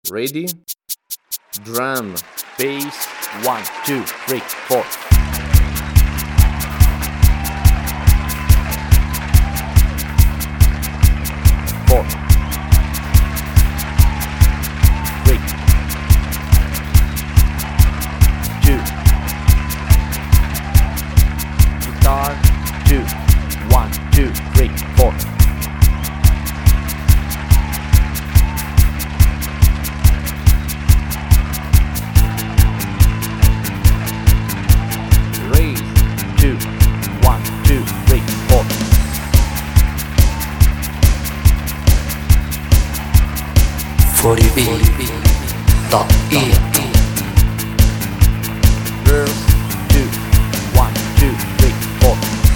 Ready? Drum, bass, 1, 2, 3, 4. 4, 3, 2. Guitar, 2, 1, 2, 3, 4. Raise, 2, 1, 2, 3, 4. 40B.ENT Verse, 2, 1, 2, 3, 4.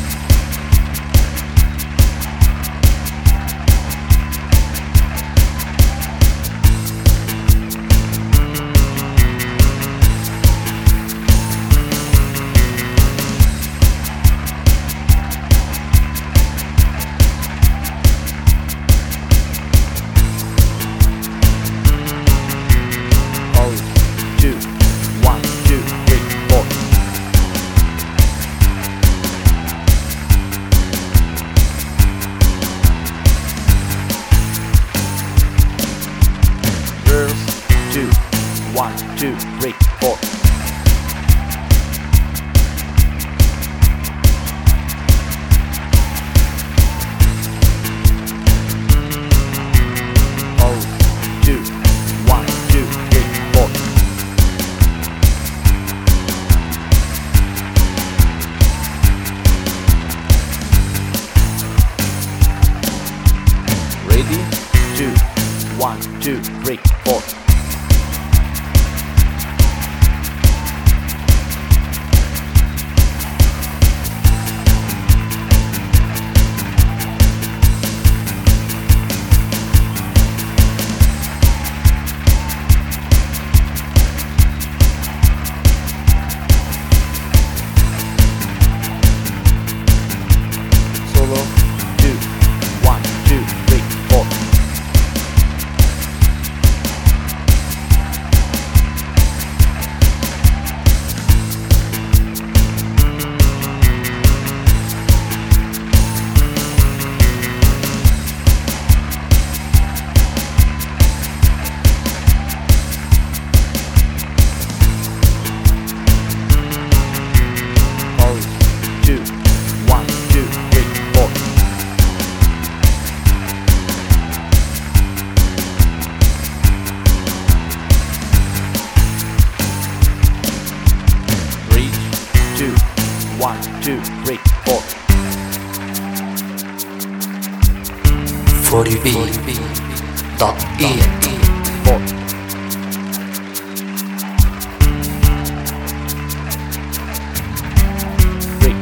Pause, 2, 1, 2, 3, 4. Verse, 2, 1, 2, 3, 4. Pause, 2, 1, 2, 3, 4. Ready? 2, 1, 2, 3, 4. Solo, 2, 1, 2, 3, 4. Pause, 2, 1, 2, 3, 4. Reach, 2, 1, 2, 3, 4. 40B.ENT 4. Three.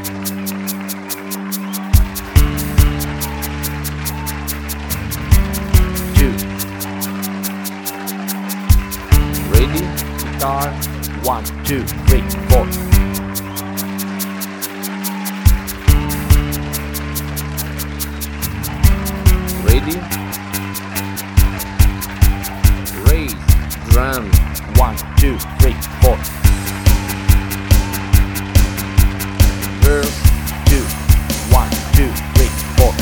Two. Ready? Guitar, 1, 2, 3, 4. Ready? Raise, drum, 1, 2, 3, 4. Verse, 2, 1, 2, 3, 4.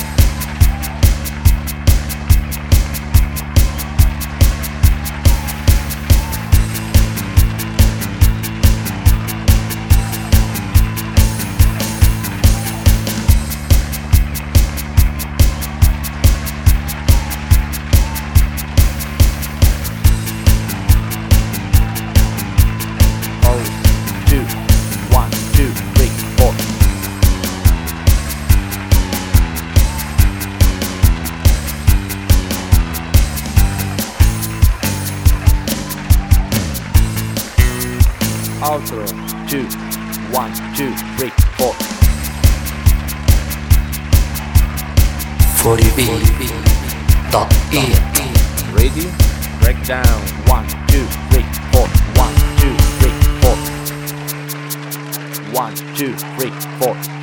Pause, 2, 1, 2, 3, 4. Outro, 2, 1, 2, 3, 4. 40B.ENT Ready? Breakdown, 1, 2, 3, 4. 1, 2, 3, 4. 1, 2, 3, 4.